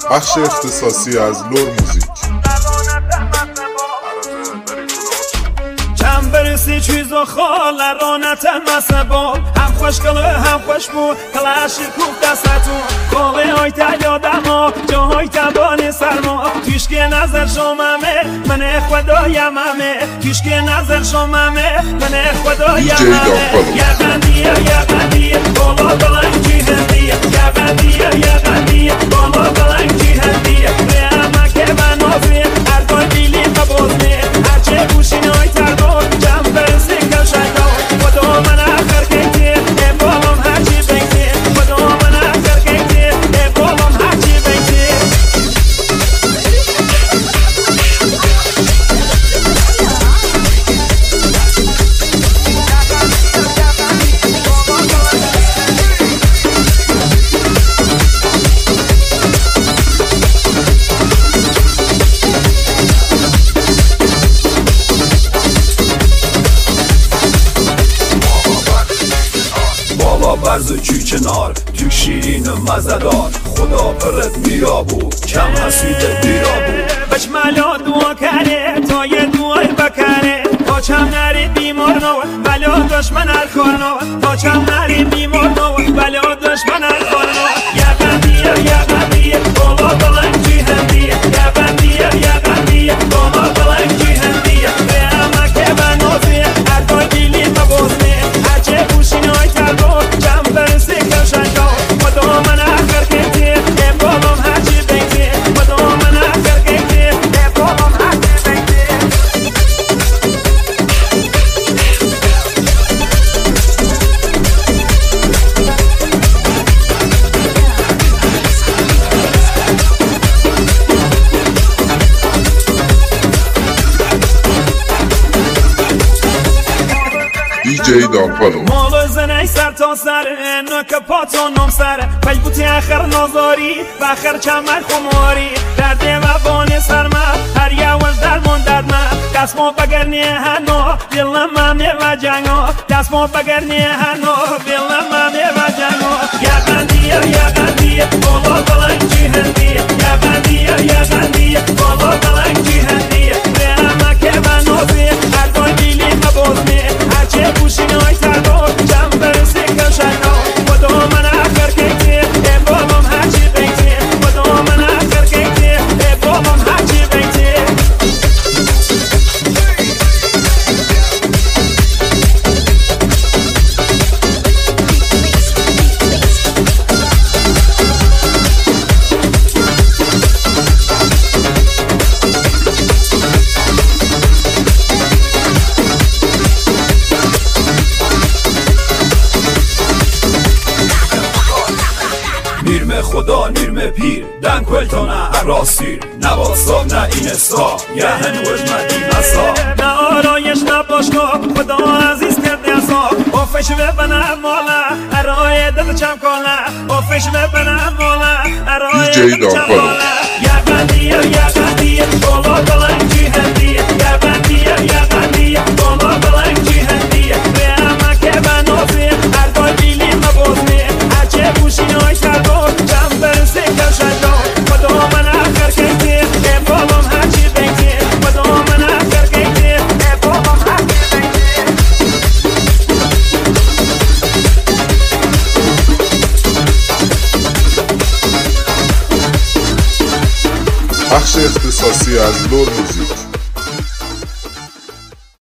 بخش اختصاصی از لور موزیک. چند برسی چیز و خال رانت مسبال هم خوش کله هم خوش بود کلاشی کوب دستتون کاله های تلیادم ها جاهای تبان سرما تیشک نظر شمامه من خدایممه تیشک نظر شمامه من خدایممه یقندیه بالا بلنگی هندیه یقندیه بالا بلنگی هندیه ریمه که منافیه هر دوی بیلی قبوزنه هرچه گوشین های تردار جمع برسی کشنگا خدا من اخر کیتی بالام هرچی بیتی خدا من اخر کیتی بالام هرچی بیتی برز چی کنار تو شیرین مزدار خدا پرت میرا بود کم حسید بیرا بود بش ملا دعا کنه تا یه دعای بکنه تا چم نری بیمار نو بلا دشمن الخور نو تا چم نری بیمار نو بلا دشمن الخور نو یقندیه بالا بلنگی هندیه یقندیه بالا بلنگی هندیه ریمه که بنافیه هر دوی بیلی قبوزنه هرچه گوشین های تردار جمع برسی کشنگا خدا من اخر کیتی بالام هرچی بیتی خدا من اخر کیتی بالام هرچی بیتی DJ دامپالو مال زنی سر تا سر نوک پاتونم سر پی بوتی اخر نازاری و اخر چمر خماری درده و بان سرما هر یواش درمون درما دست ما بگرنی هنو دلم ممی و جنگا دست ما بگرنی هنو دلم ممی و جنگا یقندیه بالا بلنگی هندیه یقندیه بالا بلنگی هندیه ریمه که بنافیه هر دوی بیلی قبوزنه هرچه گوشین های تردار جمع برسی کشنگا خدا من اخر کیتی بالام هرچی بیتی خدا من اخر کیتی بالام هرچی بیتی نیرم خدا نیرم پیر دن کلتانه اراسیر نواسا نه این استا یه هنوز مدین اصا نه آرایش نه باشگاه خدا عزیز کرد نیازا آفش ببنم مالا ارائه دل چم کنه آفش ببنم مالا ارائه دل چم کنه یقندیه بالا بلنگی هندیه یقندیه بالا بلنگی هندیه ریمه که بنافیه هر دوی بیلی قبوزنه هرچه گوشین های تردار جمع برسی کشنگا خدا من اخر کیتی بالام هرچی بیتی خدا من اخر کیتی بالام هرچی بیتی بخش اختصاصی از لور موزیک.